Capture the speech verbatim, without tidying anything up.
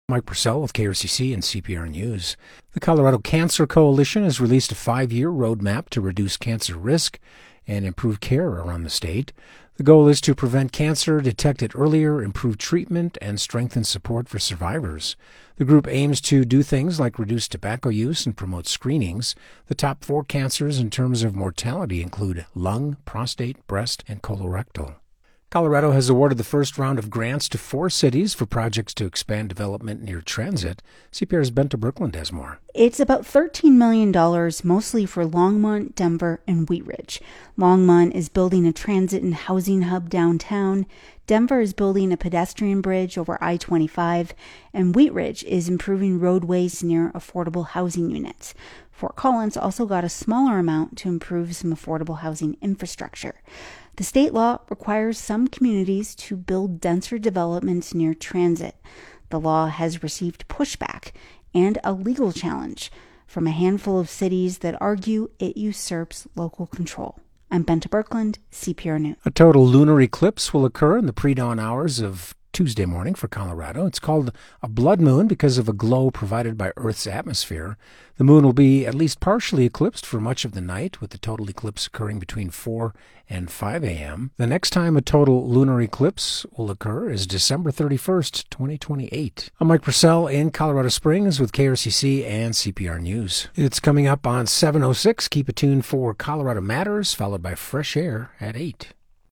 Mike Purcell with K R C C and C P R News. The Colorado Cancer Coalition has released a five-year roadmap to reduce cancer risk and improve care around the state. The goal is to prevent cancer, detect it earlier, improve treatment, and strengthen support for survivors. The group aims to do things like reduce tobacco use and promote screenings. The top four cancers in terms of mortality include lung, prostate, breast, and colorectal. Colorado has awarded the first round of grants to four cities for projects to expand development near transit. C P R's Benta Birkeland has more. It's about thirteen million dollars, mostly for Longmont, Denver, and Wheat Ridge. Longmont is building a transit and housing hub downtown. Denver is building a pedestrian bridge over I twenty-five, and Wheat Ridge is improving roadways near affordable housing units. Fort Collins also got a smaller amount to improve some affordable housing infrastructure. The state law requires some communities to build denser developments near transit. The law has received pushback and a legal challenge from a handful of cities that argue it usurps local control. I'm Benta Birkeland, C P R News. A total lunar eclipse will occur in the pre-dawn hours of Tuesday morning for Colorado. It's called a blood moon because of a glow provided by Earth's atmosphere. The moon will be at least partially eclipsed for much of the night, with the total eclipse occurring between four and five a.m. The next time a total lunar eclipse will occur is December thirty-first, twenty twenty-eight. I'm Mike Purcell in Colorado Springs with K R C C and C P R News. It's coming up on seven oh six. Keep it tuned for Colorado Matters, followed by Fresh Air at eight.